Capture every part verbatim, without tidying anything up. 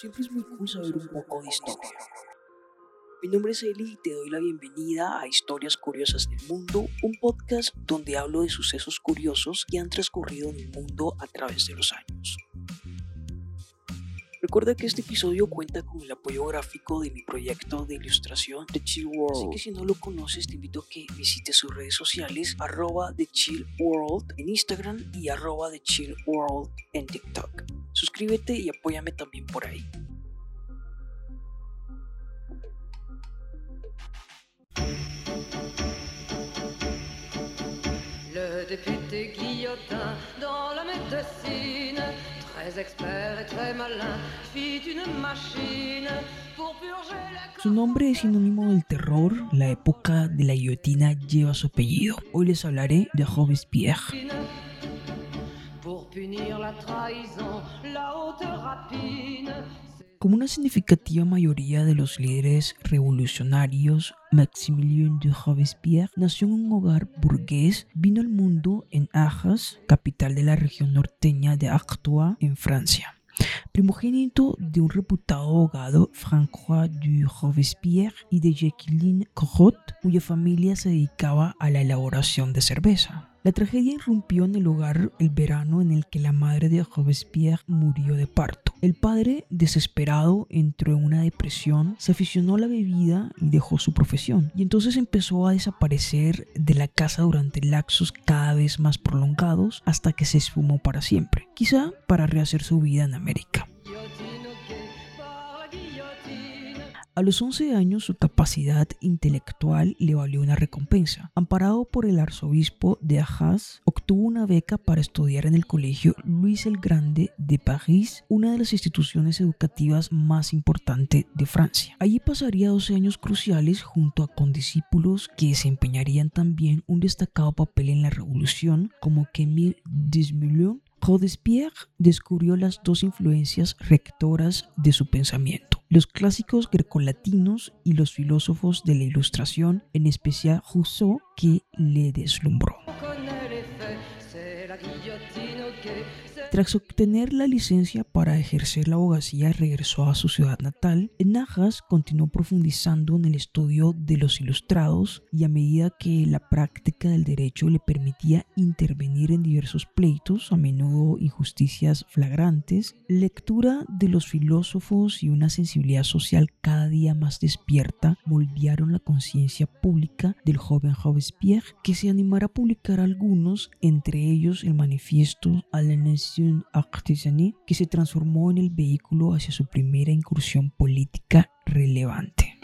Siempre es muy cool saber un poco de historia. Mi nombre es Eli y te doy la bienvenida a Historias Curiosas del Mundo, un podcast donde hablo de sucesos curiosos que han transcurrido en el mundo a través de los años. Recuerda que este episodio cuenta con el apoyo gráfico de mi proyecto de ilustración The Chill World, así que si no lo conoces te invito a que visites sus redes sociales arroba The Chill World en Instagram y arroba The Chill World en TikTok. Suscríbete y apóyame también por ahí. Le député Guillotin, dans la médecine, très expert et très malin, fit une machine pour purger la... Su nombre es sinónimo del terror. La época de la guillotina lleva su apellido. Hoy les hablaré de Robespierre. Pour punir la trahison, la haute rapine. Como una significativa mayoría de los líderes revolucionarios, Maximilien de Robespierre nació en un hogar burgués. Vino al mundo en Arras, capital de la región norteña de Artois, en Francia. Primogénito de un reputado abogado, François de Robespierre, y de Jacqueline Corot, cuya familia se dedicaba a la elaboración de cerveza. La tragedia irrumpió en el hogar el verano en el que la madre de Robespierre murió de parto. El padre, desesperado, entró en una depresión, se aficionó a la bebida y dejó su profesión. Y entonces empezó a desaparecer de la casa durante lapsos cada vez más prolongados hasta que se esfumó para siempre, quizá para rehacer su vida en América. A los once años su capacidad intelectual le valió una recompensa. Amparado por el arzobispo de Arras, obtuvo una beca para estudiar en el colegio Luis el Grande de París, una de las instituciones educativas más importantes de Francia. Allí pasaría doce años cruciales junto a condiscípulos que desempeñarían también un destacado papel en la revolución, como Camille Desmoulins. Robespierre descubrió las dos influencias rectoras de su pensamiento: los clásicos grecolatinos y los filósofos de la Ilustración, en especial Rousseau, que le deslumbró. Tras obtener la licencia para ejercer la abogacía, regresó a su ciudad natal. En Arras continuó profundizando en el estudio de los ilustrados y, a medida que la práctica del derecho le permitía intervenir en diversos pleitos, a menudo injusticias flagrantes, lectura de los filósofos y una sensibilidad social cada día más despierta moldearon la conciencia pública del joven Robespierre, que se animará a publicar algunos, entre ellos el manifiesto a la Nation Artisane, que se transformó en el vehículo hacia su primera incursión política relevante.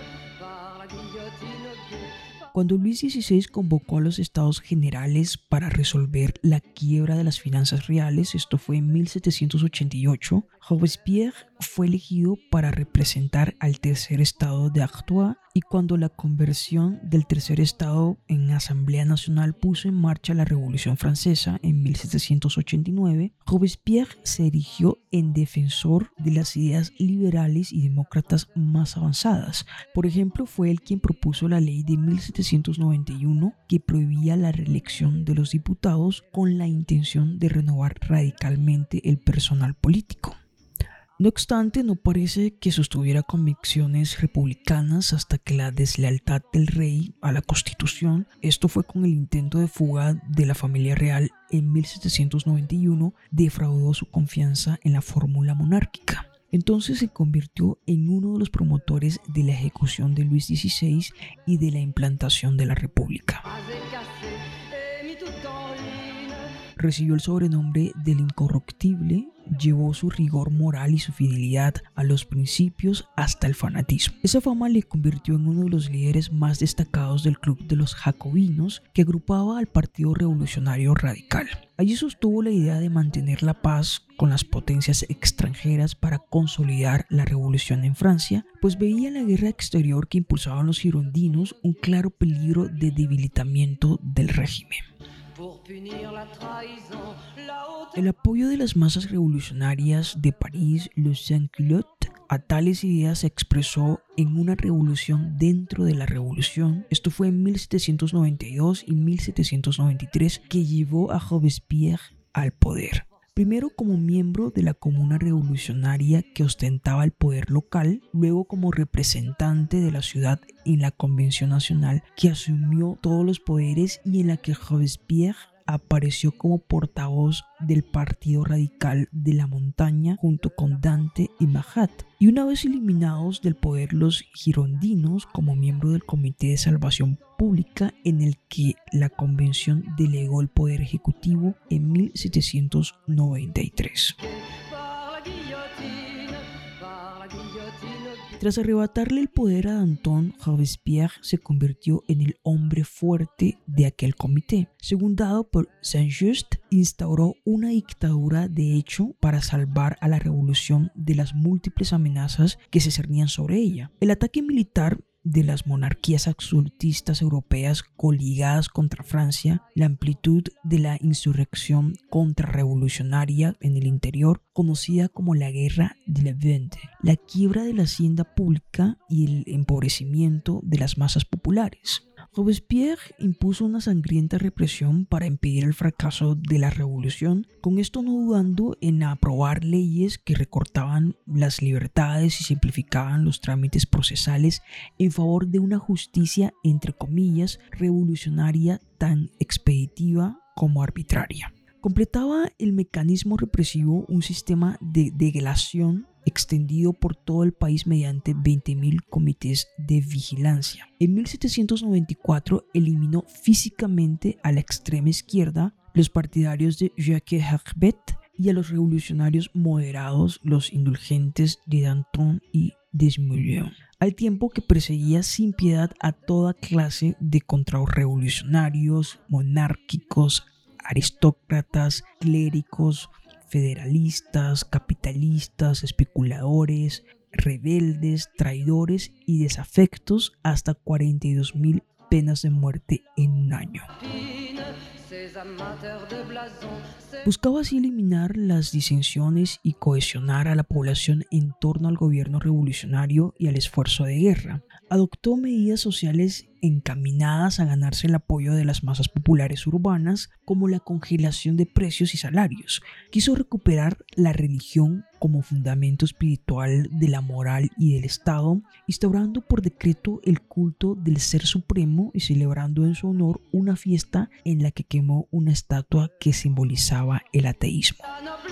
Cuando Luis dieciséis convocó a los Estados Generales para resolver la quiebra de las finanzas reales, esto fue en mil setecientos ochenta y ocho, Robespierre fue elegido para representar al tercer estado de Artois, y cuando la conversión del tercer estado en Asamblea Nacional puso en marcha la Revolución Francesa en mil setecientos ochenta y nueve, Robespierre se erigió en defensor de las ideas liberales y demócratas más avanzadas. Por ejemplo, fue él quien propuso la ley de mil setecientos noventa y uno que prohibía la reelección de los diputados con la intención de renovar radicalmente el personal político. No obstante, no parece que sostuviera convicciones republicanas hasta que la deslealtad del rey a la Constitución, esto fue con el intento de fuga de la familia real en mil setecientos noventa y uno, defraudó su confianza en la fórmula monárquica. Entonces se convirtió en uno de los promotores de la ejecución de Luis dieciséis y de la implantación de la República. Recibió el sobrenombre del Incorruptible, llevó su rigor moral y su fidelidad a los principios hasta el fanatismo. Esa fama le convirtió en uno de los líderes más destacados del Club de los Jacobinos, que agrupaba al Partido Revolucionario Radical. Allí sostuvo la idea de mantener la paz con las potencias extranjeras para consolidar la revolución en Francia, pues veía en la guerra exterior que impulsaban los girondinos un claro peligro de debilitamiento del régimen. El apoyo de las masas revolucionarias de París, los sans-culottes, a tales ideas se expresó en una revolución dentro de la revolución. Esto fue en mil setecientos noventa y dos y mil setecientos noventa y tres, que llevó a Robespierre al poder. primero como miembro de la comuna revolucionaria que ostentaba el poder local, luego como representante de la ciudad en la Convención Nacional que asumió todos los poderes y en la que Robespierre apareció como portavoz del Partido Radical de la Montaña junto con Dante y Marat. Y una vez eliminados del poder los girondinos como miembro del Comité de Salvación Pública, en el que la convención delegó el poder ejecutivo en mil setecientos noventa y tres. Tras arrebatarle el poder a Danton, Robespierre se convirtió en el hombre fuerte de aquel comité. Secundado por Saint-Just, instauró una dictadura de hecho para salvar a la revolución de las múltiples amenazas que se cernían sobre ella. El ataque militar de las monarquías absolutistas europeas coligadas contra Francia, la amplitud de la insurrección contrarrevolucionaria en el interior, conocida como la Guerra de Levante, la quiebra de la hacienda pública y el empobrecimiento de las masas populares. Robespierre impuso una sangrienta represión para impedir el fracaso de la revolución, con esto no dudando en aprobar leyes que recortaban las libertades y simplificaban los trámites procesales en favor de una justicia, entre comillas, revolucionaria tan expeditiva como arbitraria. Completaba el mecanismo represivo un sistema de delación extendido por todo el país mediante veinte mil comités de vigilancia. En mil setecientos noventa y cuatro eliminó físicamente a la extrema izquierda, los partidarios de Jacques Herbet, y a los revolucionarios moderados, los indulgentes de Danton y Desmoulins, al tiempo que perseguía sin piedad a toda clase de contrarrevolucionarios, monárquicos, aristócratas, clérigos, federalistas, capitalistas, especuladores, rebeldes, traidores y desafectos, hasta cuarenta y dos mil penas de muerte en un año. Buscaba así eliminar las disensiones y cohesionar a la población en torno al gobierno revolucionario y al esfuerzo de guerra. Adoptó medidas sociales encaminadas a ganarse el apoyo de las masas populares urbanas, como la congelación de precios y salarios. Quiso recuperar la religión como fundamento espiritual de la moral y del Estado, instaurando por decreto el culto del Ser Supremo y celebrando en su honor una fiesta en la que quemó una estatua que simbolizaba el ateísmo.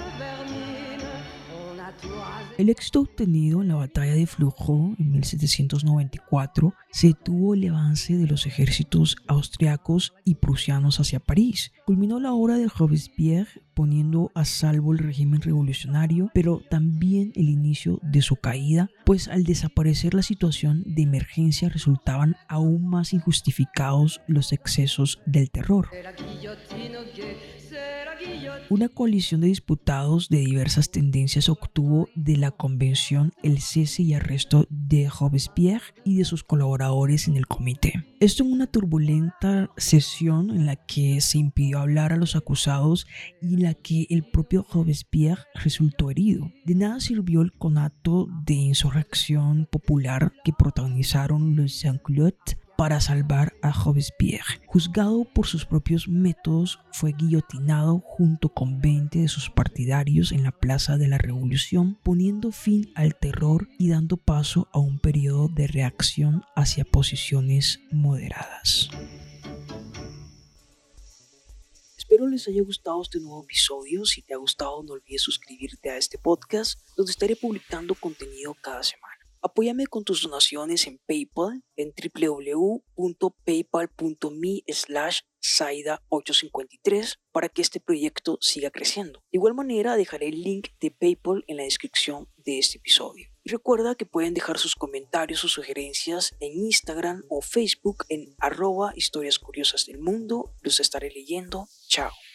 El éxito obtenido en la batalla de Flujo en mil setecientos noventa y cuatro se detuvo el avance de los ejércitos austriacos y prusianos hacia París. Culminó la obra de Robespierre poniendo a salvo el régimen revolucionario, pero también el inicio de su caída, pues al desaparecer la situación de emergencia resultaban aún más injustificados los excesos del terror. Una coalición de diputados de diversas tendencias obtuvo de la convención el cese y arresto de Robespierre y de sus colaboradores en el comité. Esto en una turbulenta sesión en la que se impidió hablar a los acusados y en la que el propio Robespierre resultó herido. De nada sirvió el conato de insurrección popular que protagonizaron los sans-culottes para salvar a Robespierre. Juzgado por sus propios métodos, fue guillotinado junto con veinte de sus partidarios en la Plaza de la Revolución, poniendo fin al terror y dando paso a un periodo de reacción hacia posiciones moderadas. Espero les haya gustado este nuevo episodio. Si te ha gustado, no olvides suscribirte a este podcast, donde estaré publicando contenido cada semana. Apóyame con tus donaciones en PayPal en w w w punto paypal punto me slash saida ocho cincuenta y tres para que este proyecto siga creciendo. De igual manera, dejaré el link de PayPal en la descripción de este episodio. Y recuerda que pueden dejar sus comentarios o sugerencias en Instagram o Facebook en arroba historias curiosas del mundo. Los estaré leyendo. Chao.